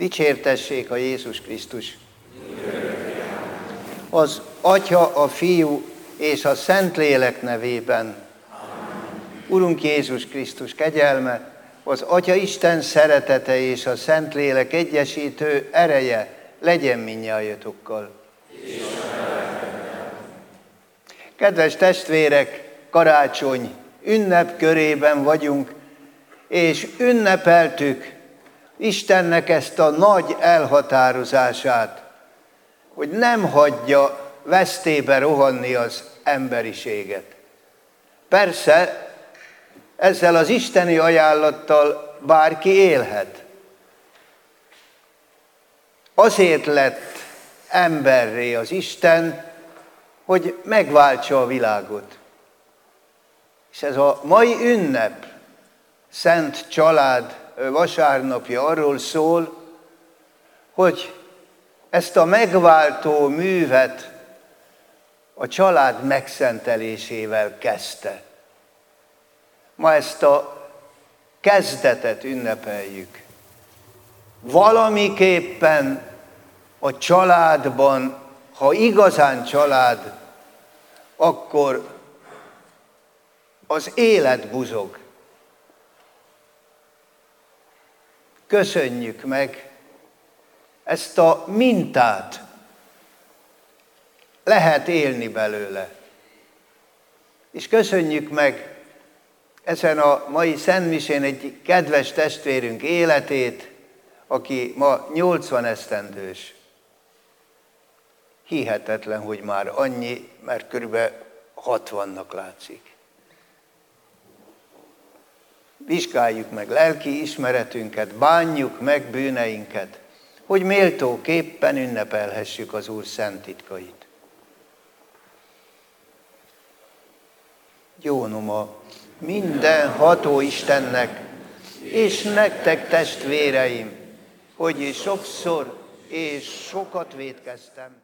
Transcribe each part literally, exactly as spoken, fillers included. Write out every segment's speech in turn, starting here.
Dicsértessék a Jézus Krisztus! Az Atya, a Fiú és a Szentlélek nevében. Urunk Jézus Krisztus kegyelme, az Atya Isten szeretete és a Szentlélek egyesítő ereje legyen mindnyájatokkal. Kedves testvérek, karácsony ünnep körében vagyunk, és ünnepeltük Istennek ezt a nagy elhatározását, hogy nem hagyja vesztébe rohanni az emberiséget. Persze, ezzel az isteni ajánlattal bárki élhet. Azért lett emberré az Isten, hogy megváltsa a világot. És ez a mai ünnep, Szent Család vasárnapja arról szól, hogy ezt a megváltó művet a család megszentelésével kezdte. Ma ezt a kezdetet ünnepeljük. Valamiképpen a családban, ha igazán család, akkor az élet buzog. Köszönjük meg ezt a mintát, lehet élni belőle. És köszönjük meg ezen a mai szentmisén egy kedves testvérünk életét, aki ma nyolcvan esztendős. Hihetetlen, hogy már annyi, mert körülbelül hatvannak látszik. Vizsgáljuk meg lelki ismeretünket, bánjuk meg bűneinket, hogy méltóképpen ünnepelhessük az Úr szent titkait. Jónom a mindenható Istennek, és nektek testvéreim, hogy sokszor és sokat vétkeztem.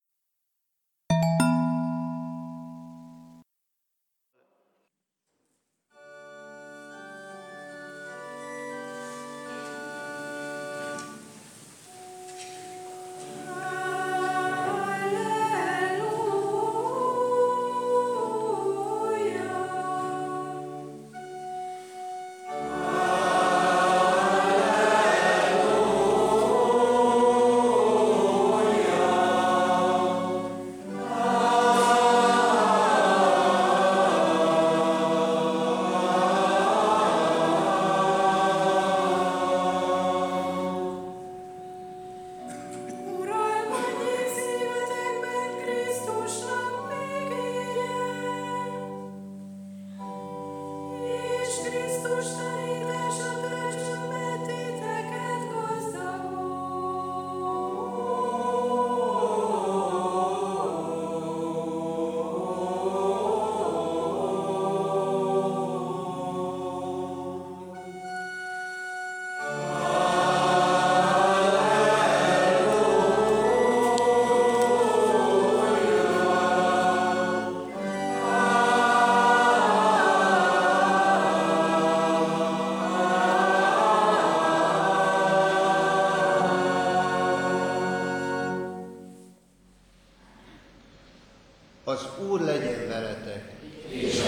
Az Úr legyen veletek. És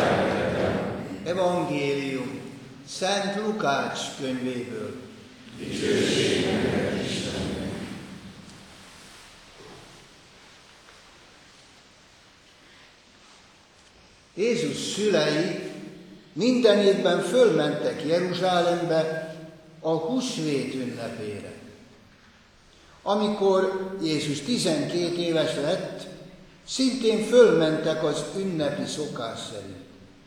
Evangélium Szent Lukács könyvéből. Jézus szülei minden évben fölmentek Jeruzsálembe a húsvét ünnepére. Amikor Jézus tizenkét éves lett, szintén fölmentek az ünnepi szokás szerint.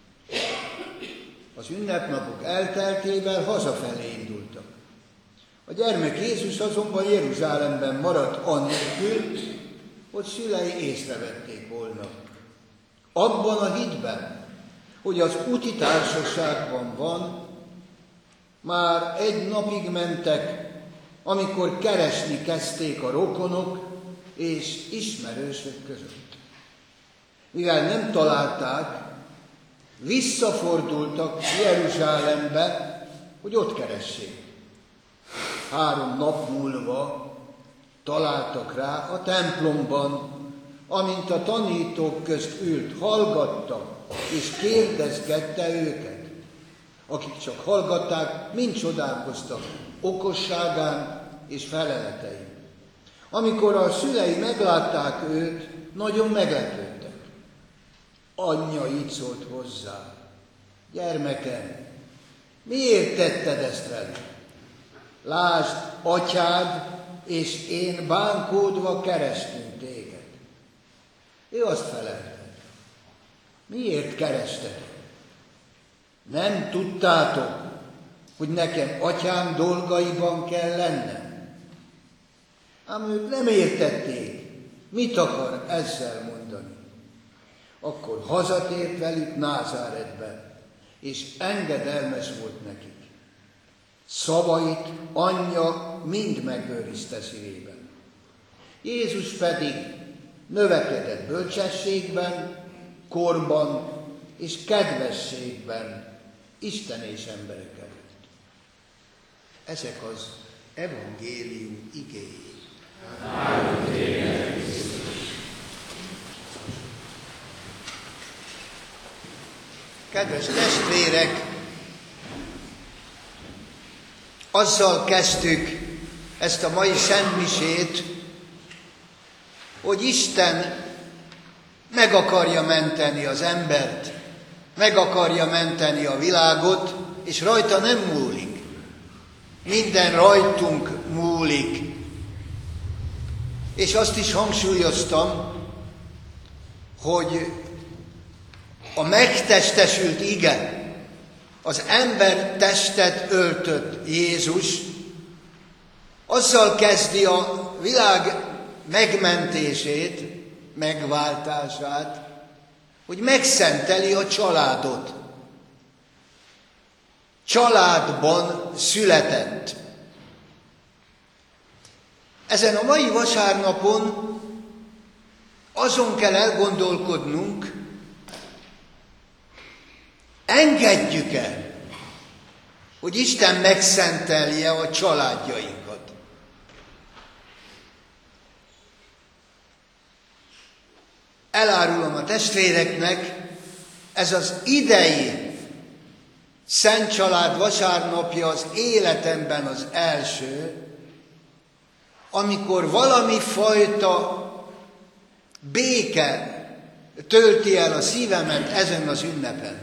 Az ünnepnapok elteltével hazafelé indultak. A gyermek Jézus azonban Jeruzsálemben maradt anélkül, hogy szülei észrevették volna. Abban a hitben, hogy az úti társaságban van, már egy napig mentek, amikor keresni kezdték a rokonok és ismerősök között. Mivel nem találták, visszafordultak Jeruzsálembe, hogy ott keressék. három nap múlva találtak rá a templomban, amint a tanítók közt ült, hallgatta és kérdezgette őket. Akik csak hallgatták, mind csodálkoztak okosságán és feleletein. Amikor a szülei meglátták őt, nagyon meglepődtek. Anyja így szólt hozzá: gyermekem, miért tetted ezt velem? Lásd, atyád és én bánkódva kerestünk téged. Ő azt felelte: miért kerestetek? Nem tudtátok, hogy nekem atyám dolgaiban kell lennem? Ám ők nem értették, mit akar ezzel mondani. Akkor hazatért velük Názáretbe, és engedelmes volt nekik. Szavait anyja mind megőrizte szívében. Jézus pedig növekedett bölcsességben, korban és kedvességben Isten és emberek előtt. Ezek az evangélium igéi. Kedves testvérek, azzal kezdtük ezt a mai szentmisét, hogy Isten meg akarja menteni az embert, meg akarja menteni a világot, és rajta nem múlik. Minden rajtunk múlik. És azt is hangsúlyoztam, hogy a megtestesült ige, az ember testet öltött Jézus, azzal kezdi a világ megmentését, megváltását, hogy megszenteli a családot. Családban született. Ezen a mai vasárnapon azon kell elgondolkodnunk, engedjük-e, hogy Isten megszentelje a családjainkat. Elárulom a testvéreknek, ez az idei Szent Család vasárnapja az életemben az első, amikor valami fajta béke tölti el a szívemet ezen az ünnepen.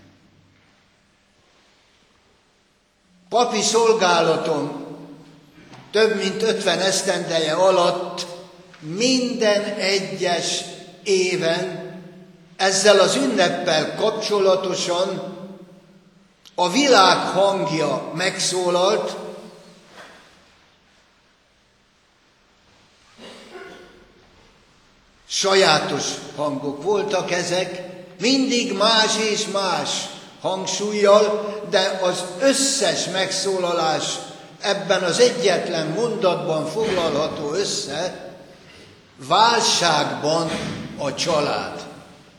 Papi szolgálatom több mint ötven esztendeje alatt minden egyes éven ezzel az ünneppel kapcsolatosan a világ hangja megszólalt, sajátos hangok voltak ezek, mindig más és más hangsúllyal, de az összes megszólalás ebben az egyetlen mondatban foglalható össze: válságban a család.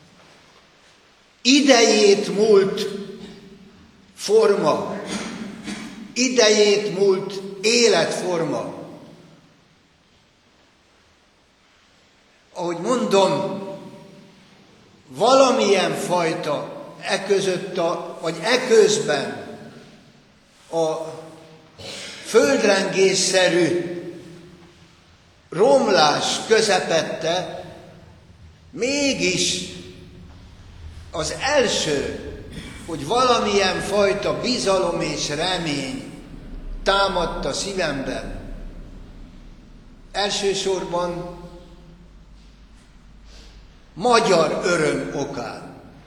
Idejét múlt forma, idejét múlt életforma. Ahogy mondom, valamilyen fajta e között a, vagy e közben a földrengésszerű romlás közepette mégis az első, hogy valamilyen fajta bizalom és remény támadt a szívemben. Elsősorban magyar öröm okán.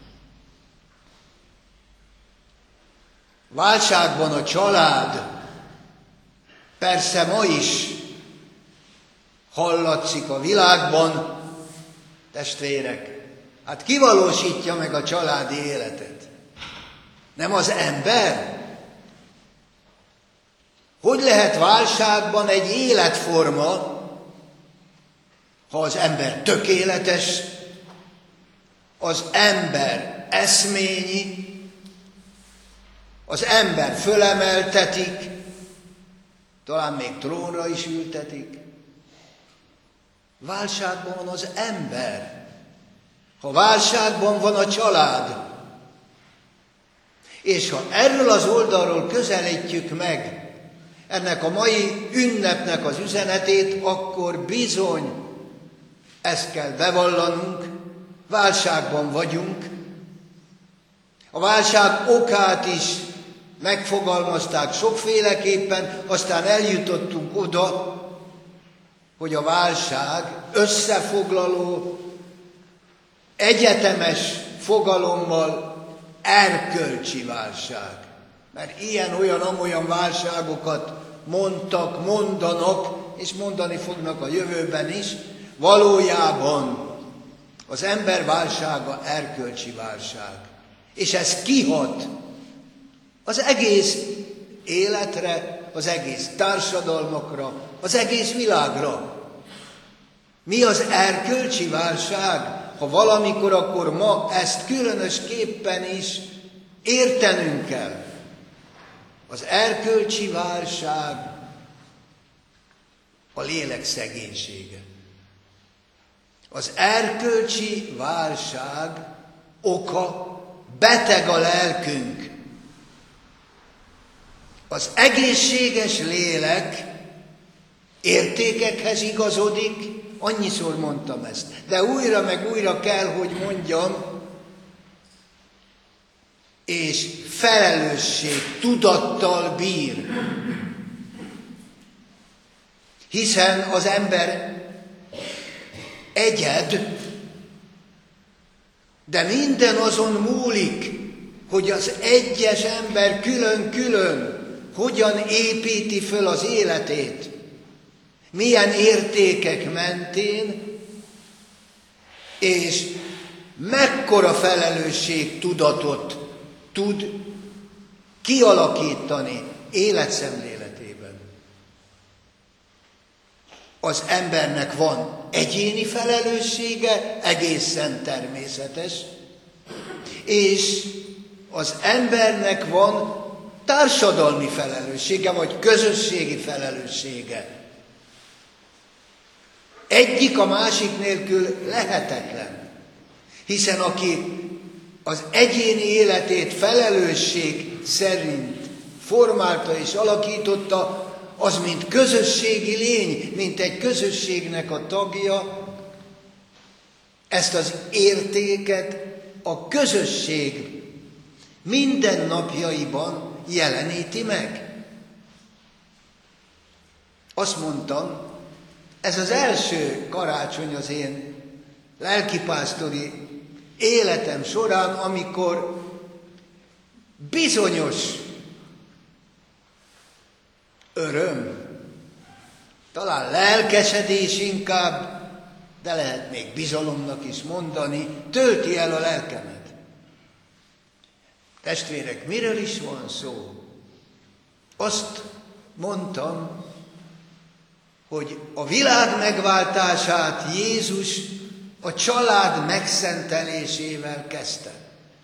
Válságban a család, persze ma is hallatszik a világban, testvérek, hát ki valósítja meg a családi életet? Nem az ember? Hogy lehet válságban egy életforma, ha az ember tökéletes, az ember eszményi, az ember fölemeltetik, talán még trónra is ültetik. Válságban van az ember. Ha válságban van a család, és ha erről az oldalról közelítjük meg ennek a mai ünnepnek az üzenetét, akkor bizony ezt kell bevallanunk, válságban vagyunk. A válság okát is megfogalmazták sokféleképpen, aztán eljutottunk oda, hogy a válság összefoglaló, egyetemes fogalommal erkölcsi válság. Mert ilyen-olyan-amolyan válságokat mondtak, mondanak, és mondani fognak a jövőben is. Valójában az ember válsága erkölcsi válság. És ez kihat az egész életre, az egész társadalmakra, az egész világra. Mi az erkölcsi válság? Ha valamikor, akkor ma ezt különösképpen is értenünk kell. Az erkölcsi válság a lélek szegénysége. Az erkölcsi válság oka beteg a lelkünk. Az egészséges lélek értékekhez igazodik, annyiszor mondtam ezt, de újra meg újra kell, hogy mondjam, és felelősség tudattal bír. Hiszen az ember egyed, de minden azon múlik, hogy az egyes ember külön-külön hogyan építi föl az életét, milyen értékek mentén, és mekkora felelősségtudatot tud kialakítani életszemléletében. Az embernek van egyéni felelőssége, egészen természetes, és az embernek van társadalmi felelőssége, vagy közösségi felelőssége. Egyik a másik nélkül lehetetlen, hiszen aki az egyéni életét felelősség szerint formálta és alakította, az mint közösségi lény, mint egy közösségnek a tagja, ezt az értéket a közösség minden napjaiban jeleníti meg. Azt mondtam, ez az első karácsony az én lelkipásztori életem során, amikor bizonyos öröm, talán lelkesedés inkább, de lehet még bizalomnak is mondani, tölti el a lelkemet. Testvérek, miről is van szó? Azt mondtam, hogy a világ megváltását Jézus a család megszentelésével kezdte.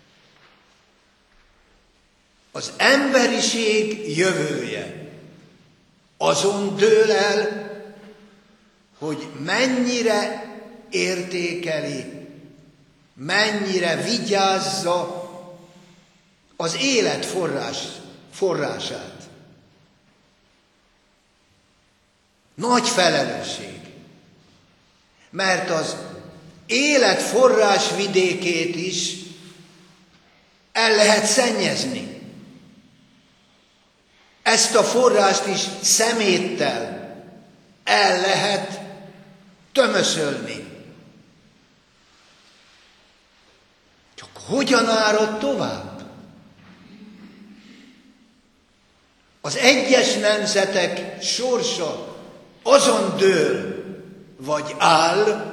Az emberiség jövője azon dől el, hogy mennyire értékeli, mennyire vigyázza az élet forrás, forrását. Nagy felelősség, mert az élet forrás vidékét is el lehet szennyezni. Ezt a forrást is szeméttel el lehet tömöszölni. Csak hogyan árad tovább? Az egyes nemzetek sorsa azon dől vagy áll,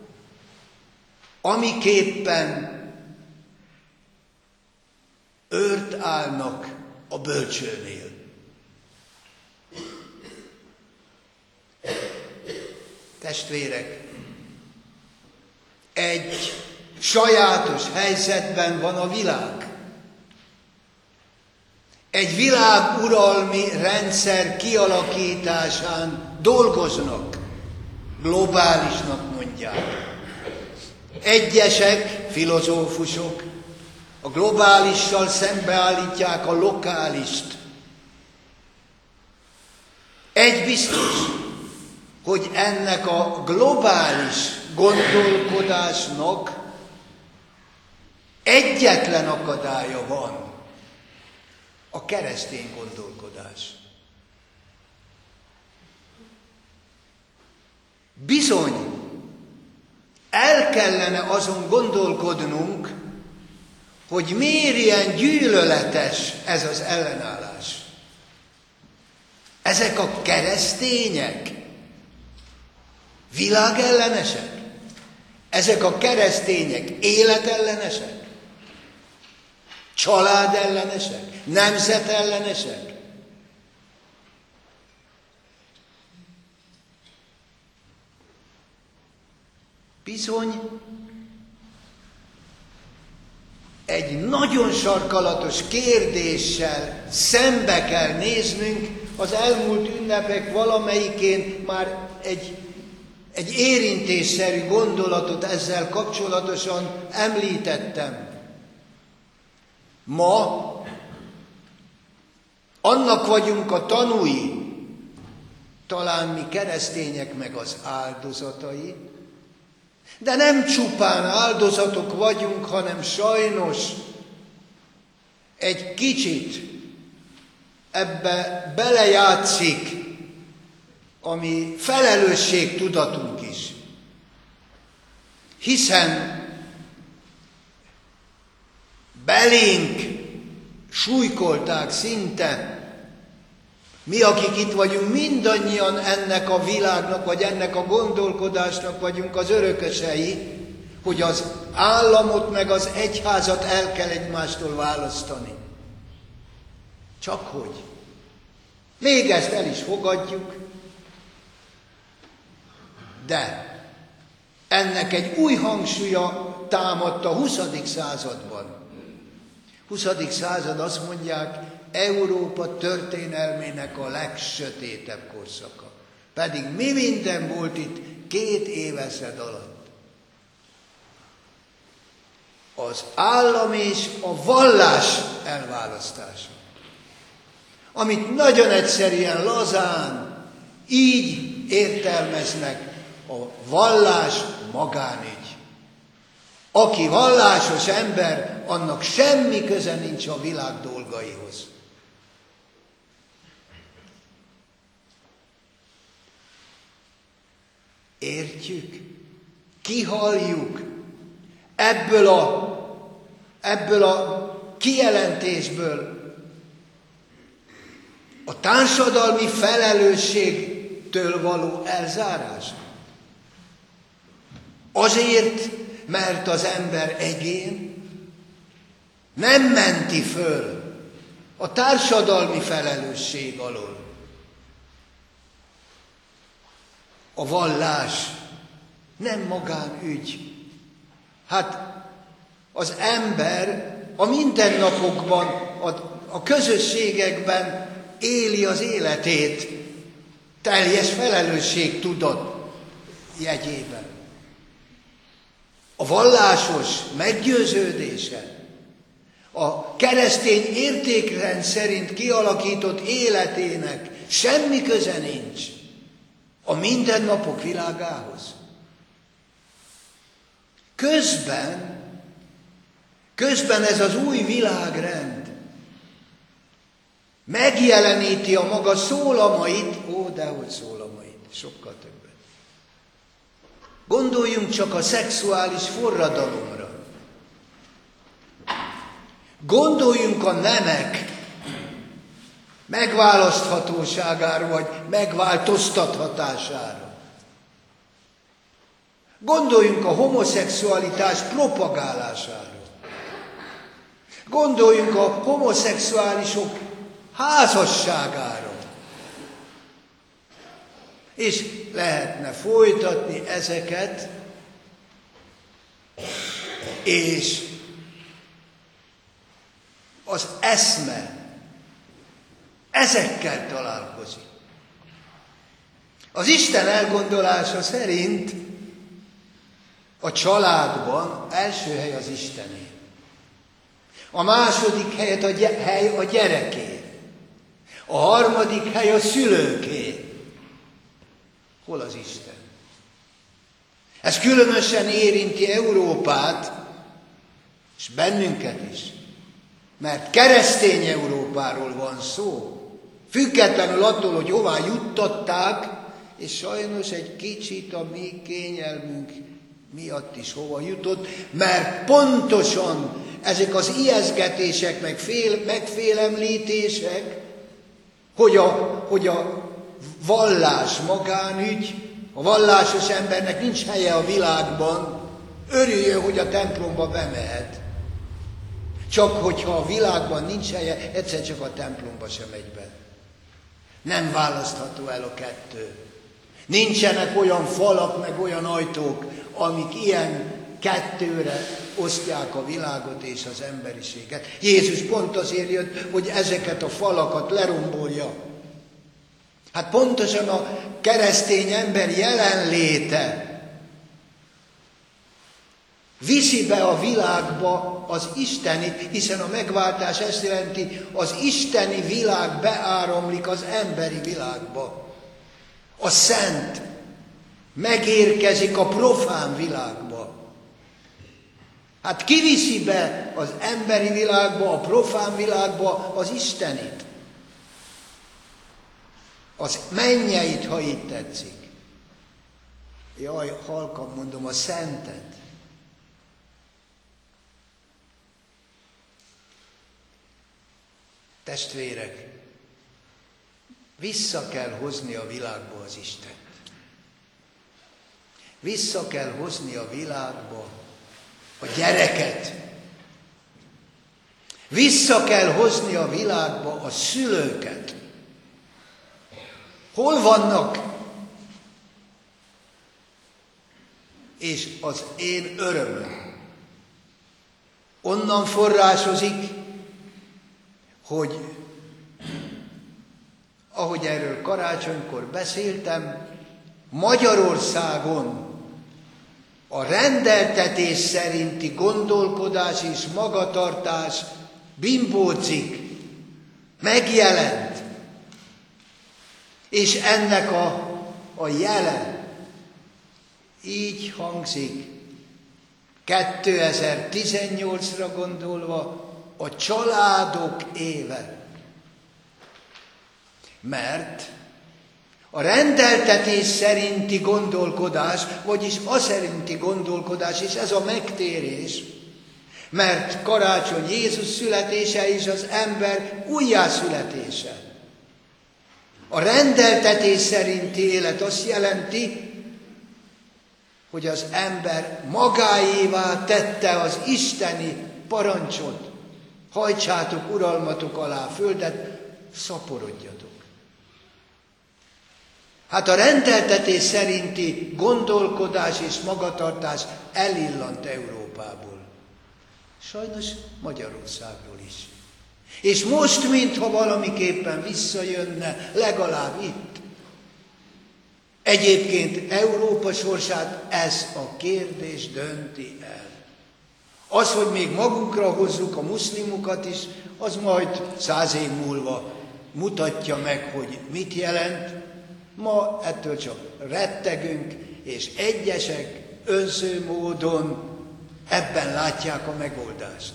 amiképpen őrt állnak a bölcsőnél. Testvérek, egy sajátos helyzetben van a világ. egy világuralmi rendszer kialakításán dolgoznak. Globálisnak mondják. Egyesek, filozófusok a globálissal szembeállítják a lokálist. Egy biztos, hogy ennek a globális gondolkodásnak egyetlen akadálya van, a keresztény gondolkodás. Bizony, el kellene azon gondolkodnunk, hogy miért ilyen gyűlöletes ez az ellenállás. Ezek a keresztények világellenesek? Ezek a keresztények életellenesek? Családellenesek? Nemzetellenesek? Bizony, egy nagyon sarkalatos kérdéssel szembe kell néznünk. Az elmúlt ünnepek valamelyikén már egy, egy érintésszerű gondolatot ezzel kapcsolatosan említettem. Ma annak vagyunk a tanúi, talán mi keresztények meg az áldozatai, de nem csupán áldozatok vagyunk, hanem sajnos egy kicsit ebbe belejátszik a mi felelősségtudatunk is. Hiszen belénk súlykolták szinte, mi, akik itt vagyunk, mindannyian ennek a világnak, vagy ennek a gondolkodásnak vagyunk az örökösei, hogy az államot meg az egyházat el kell egymástól választani. Csak hogy. Még ezt el is fogadjuk, de ennek egy új hangsúlya támadt a huszadik században. huszadik század, azt mondják, Európa történelmének a legsötétebb korszaka. Pedig mi minden volt itt két évezred alatt. Az állam és a vallás elválasztása. Amit nagyon egyszerűen, lazán, így értelmeznek, a vallás magánügy. Aki vallásos ember, annak semmi köze nincs a világ dolgaihoz. Értjük? Kihalljuk ebből a, ebből a kijelentésből a társadalmi felelősségtől való elzárást. Azért, mert az ember egyén nem menti föl a társadalmi felelősség alól. A vallás nem magánügy. Hát az ember a mindennapokban, a, a közösségekben éli az életét teljes felelősségtudat jegyében. A vallásos meggyőződése, a keresztény értékrend szerint kialakított életének semmi köze nincs a mindennapok világához. Közben, közben ez az új világrend megjeleníti a maga szólamait, ó, dehogy szólamait, sokkal többet. Gondoljunk csak a szexuális forradalomra. Gondoljunk a nemek megválaszthatóságára, vagy megváltoztathatására. Gondoljunk a homoszexualitás propagálására. Gondoljunk a homoszexuálisok házasságára. És lehetne folytatni ezeket, és az eszme ezekkel találkozik. Az Isten elgondolása szerint a családban első hely az Istené. A második helyet a gy- hely a gyereké. A harmadik hely a szülőké. Hol az Isten? Ez különösen érinti Európát, és bennünket is. Mert keresztény Európáról van szó. Függetlenül attól, hogy hová juttatták, és sajnos egy kicsit a mi kényelmünk miatt is hova jutott, mert pontosan ezek az ijesztgetések, meg fél, megfélemlítések, hogy a, hogy a vallás magánügy, a vallásos embernek nincs helye a világban, örüljön, hogy a templomba bemehet. Csak hogyha a világban nincs helye, egyszer csak a templomba sem megy be. Nem választható el a kettő. Nincsenek olyan falak, meg olyan ajtók, amik ilyen kettőre osztják a világot és az emberiséget. Jézus pont azért jött, hogy ezeket a falakat lerombolja. Hát pontosan a keresztény ember jelenléte viszi be a világba az istenit, hiszen a megváltás ezt jelenti, az isteni világ beáramlik az emberi világba. A szent megérkezik a profán világba. Hát ki viszi be az emberi világba, a profán világba az istenit? Az mennyeit, ha így tetszik. Jaj, halkan mondom, a szentet. Testvérek, vissza kell hozni a világba az Istent. Vissza kell hozni a világba a gyereket. Vissza kell hozni a világba a szülőket. Hol vannak? És az én örömöm onnan forrásozik, hogy ahogy erről karácsonykor beszéltem, Magyarországon a rendeltetés szerinti gondolkodás és magatartás bimbócik, megjelent, és ennek a, a jele így hangzik, kétezer-tizennyolcra gondolva, a családok éve. Mert a rendeltetés szerinti gondolkodás, vagyis a szerinti gondolkodás, és ez a megtérés, mert karácsony Jézus születése és az ember újjászületése. A rendeltetés szerinti élet azt jelenti, hogy az ember magáévá tette az isteni parancsot. Hajtsátok uralmatok alá a földet, szaporodjatok. Hát a rendeltetés szerinti gondolkodás és magatartás elillant Európából. Sajnos Magyarországról is. És most, mintha valamiképpen visszajönne, legalább itt. Egyébként Európa sorsát ez a kérdés dönti el. Az, hogy még magunkra hozzuk a muszlimokat is, az majd száz év múlva mutatja meg, hogy mit jelent. Ma ettől csak rettegünk, és egyesek önző módon ebben látják a megoldást.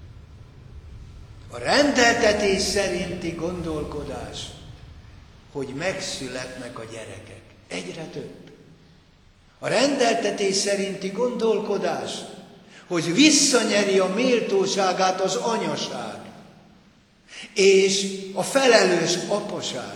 A rendeltetés szerinti gondolkodás, hogy megszületnek a gyerekek. Egyre több. A rendeltetés szerinti gondolkodás, hogy visszanyeri a méltóságát az anyaság, és a felelős apaság.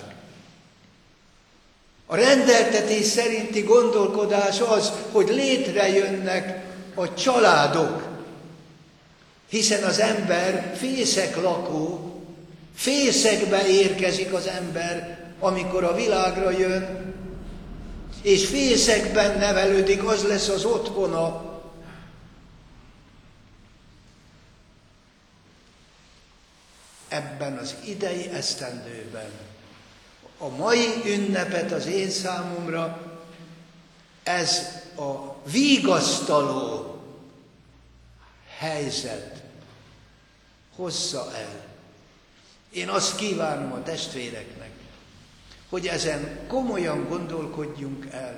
A rendeltetés szerinti gondolkodás az, hogy létrejönnek a családok, hiszen az ember fészek lakó, fészekbe érkezik az ember, amikor a világra jön, és fészekben nevelődik, az lesz az otthona. ebben az idei esztendőben. A mai ünnepet az én számomra ez a vigasztaló helyzet hozza el. Én azt kívánom a testvéreknek, hogy ezen komolyan gondolkodjunk el.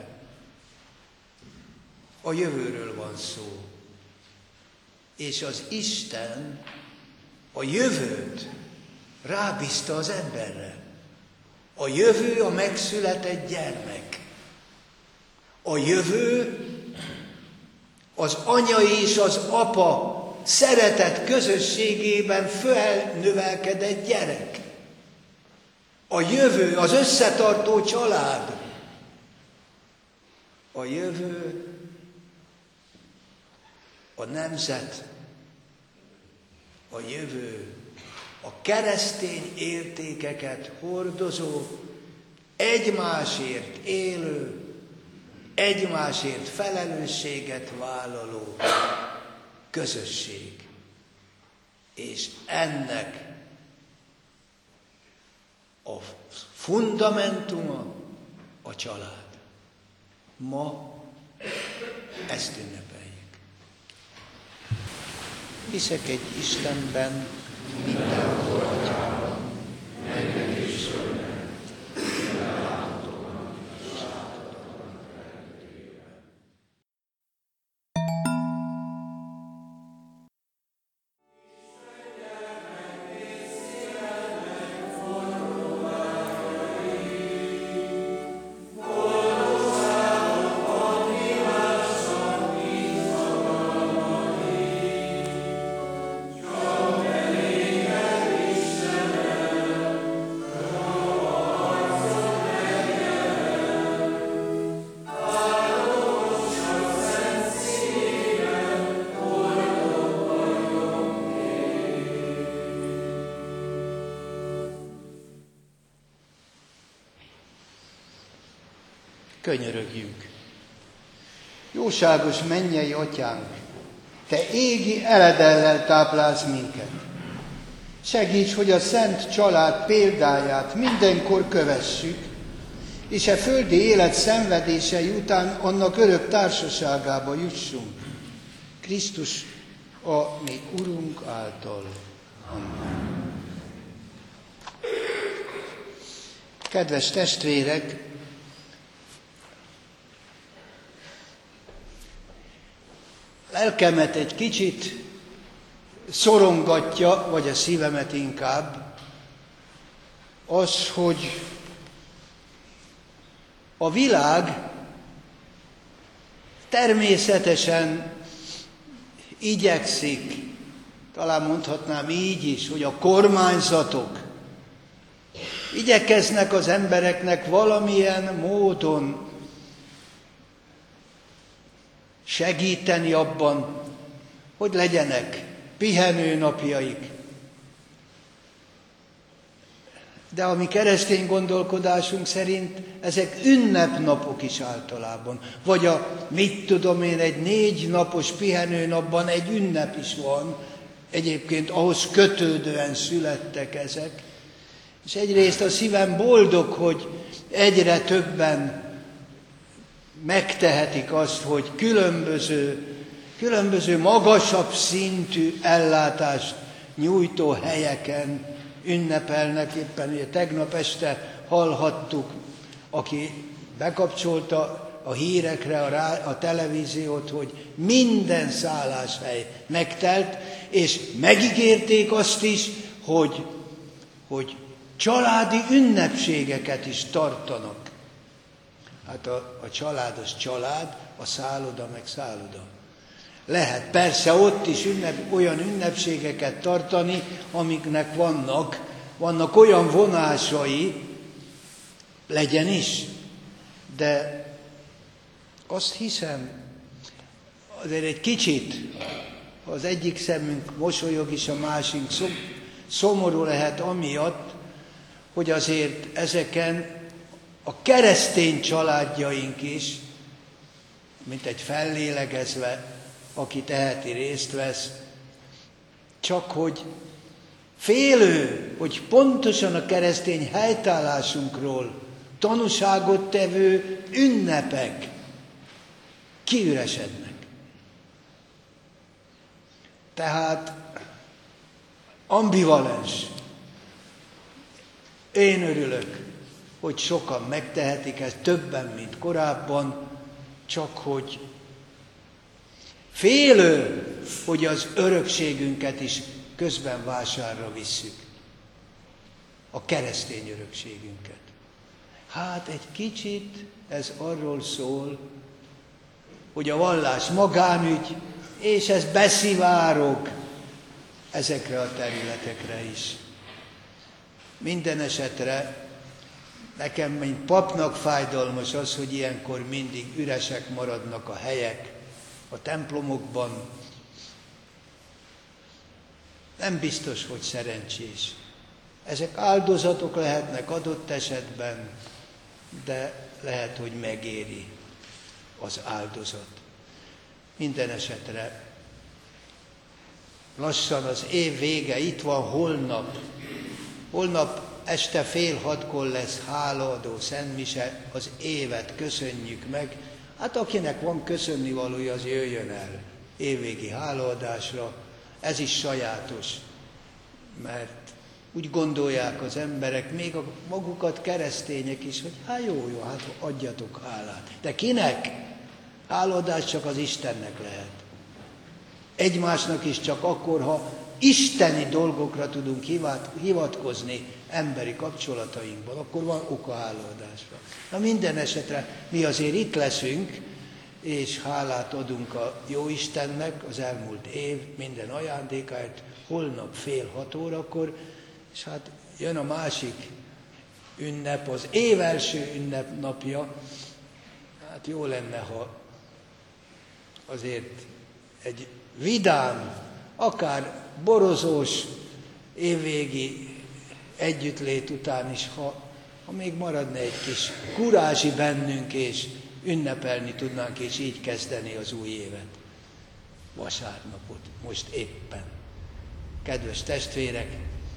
A jövőről van szó. És az Isten a jövőt rábízta az emberre. A jövő a megszületett gyermek. A jövő az anya és az apa szeretet közösségében felnövelkedett gyerek. A jövő az összetartó család. A jövő a nemzet. A jövő a keresztény értékeket hordozó, egymásért élő, egymásért felelősséget vállaló közösség. És ennek a fundamentuma a család. Ma ezt ünnepeljük. Hiszek egy Istenben, mindenhol Atyában, menjen és földön, mindenállhatóan és áthatóan teremtőjében. Könyörögjünk. Jóságos mennyei Atyánk, Te égi eledellel táplálsz minket. Segíts, hogy a szent család példáját mindenkor kövessük, és e földi élet szenvedései után annak örök társaságába jussunk. Krisztus a mi Urunk által. Amen. Kedves testvérek, lelkemet egy kicsit szorongatja, vagy a szívemet inkább, az, hogy a világ természetesen igyekszik, talán mondhatnám így is, hogy a kormányzatok igyekeznek az embereknek valamilyen módon segíteni abban, hogy legyenek pihenőnapjaik. De a mi keresztény gondolkodásunk szerint ezek ünnepnapok is általában. Vagy a, mit tudom én, egy négy napos pihenőnapban egy ünnep is van. Egyébként ahhoz kötődően születtek ezek. És egyrészt a szívem boldog, hogy egyre többen megtehetik azt, hogy különböző, különböző magasabb szintű ellátást nyújtó helyeken ünnepelnek. Éppen ugye tegnap este hallhattuk, aki bekapcsolta a hírekre a, rá, a televíziót, hogy minden szálláshely megtelt, és megígérték azt is, hogy, hogy családi ünnepségeket is tartanak. Hát a, a család az család, a szálloda meg szálloda. Lehet persze ott is ünnep, olyan ünnepségeket tartani, amiknek vannak, vannak olyan vonásai, legyen is. De azt hiszem, azért egy kicsit, az egyik szemünk mosolyog és a másik szomorú lehet amiatt, hogy azért ezeken a keresztény családjaink is, mint egy fellélegezve, aki teheti részt vesz, csak hogy félő hogy pontosan a keresztény helytállásunkról tanúságot tevő ünnepek kiüresednek. Tehát ambivalens. Én örülök, hogy sokan megtehetik ezt, többen, mint korábban, csak hogy félő, hogy az örökségünket is közben vásárra visszük. A keresztény örökségünket. Hát egy kicsit ez arról szól, hogy a vallás magánügy, és ez beszivárog ezekre a területekre is. Minden esetre nekem, mint papnak fájdalmas az, hogy ilyenkor mindig üresek maradnak a helyek a templomokban. Nem biztos, hogy szerencsés. Ezek áldozatok lehetnek adott esetben, de lehet, hogy megéri az áldozat. Minden esetre lassan az év vége, itt van holnap. Holnap este fél hatkor lesz hálaadó szentmise, az évet köszönjük meg. Hát akinek van köszönnivalója, az jöjjön el évvégi hálaadásra. Ez is sajátos, mert úgy gondolják az emberek, még a magukat keresztények is, hogy hát jó, jó, hát adjatok hálát. De kinek? Hálaadás csak az Istennek lehet. Egymásnak is csak akkor, ha isteni dolgokra tudunk hivatkozni emberi kapcsolatainkban, akkor van oka hálaadásra. Na minden esetre mi azért itt leszünk, és hálát adunk a Jóistennek az elmúlt év minden ajándékáért, holnap fél hat órakor, és hát jön a másik ünnep, az év első ünnepnapja. Hát jó lenne, ha azért egy vidám, akár borozós évvégi együttlét után is, ha, ha még maradna egy kis kurázsi bennünk, és ünnepelni tudnánk, és így kezdeni az új évet. Vasárnapot, most éppen. Kedves testvérek,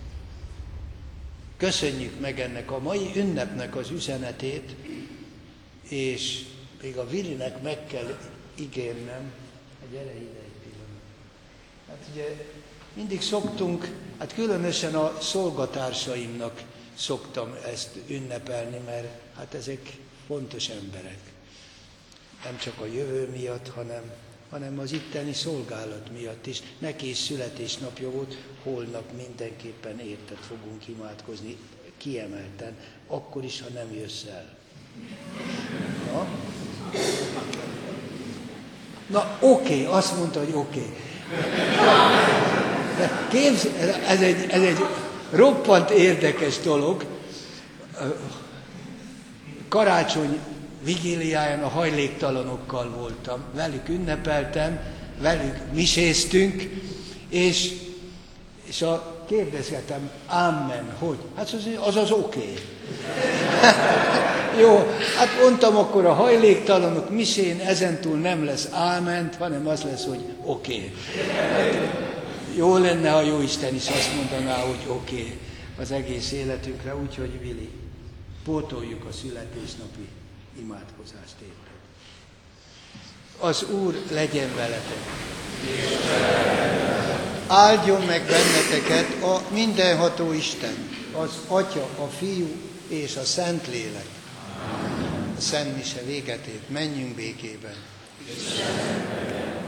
köszönjük meg ennek a mai ünnepnek az üzenetét, és még a Vilinek meg kell ígérnem, hogy gyere ide egy pillanat. Hát ugye mindig szoktunk, hát különösen a szolgatársaimnak szoktam ezt ünnepelni, mert hát ezek fontos emberek. Nem csak a jövő miatt, hanem, hanem az itteni szolgálat miatt is. Neki is születésnapja volt, holnap mindenképpen érted fogunk imádkozni, kiemelten, akkor is, ha nem jössz el. Na, Na oké, okay, azt mondta, hogy oké. Okay. Képz, ez egy, ez egy roppant érdekes dolog. Karácsony vigíliáján a hajléktalanokkal voltam, velük ünnepeltem, velük miséztünk, és, és a kérdezgetem, ámen, hogy? Hát az az, az oké. Okay. Jó, hát mondtam, akkor a hajléktalanok misén ezentúl nem lesz áment, hanem az lesz, hogy oké. Okay. Hát, jó lenne, ha Jóisten is azt mondaná, hogy oké okay, az egész életünkre, úgyhogy Vili, pótoljuk a születésnapi imádkozást érted. Az Úr legyen veletek. Áldjon meg benneteket a mindenható Isten, az Atya, a Fiú és a Szentlélek. A szentmise véget ért, menjünk békében.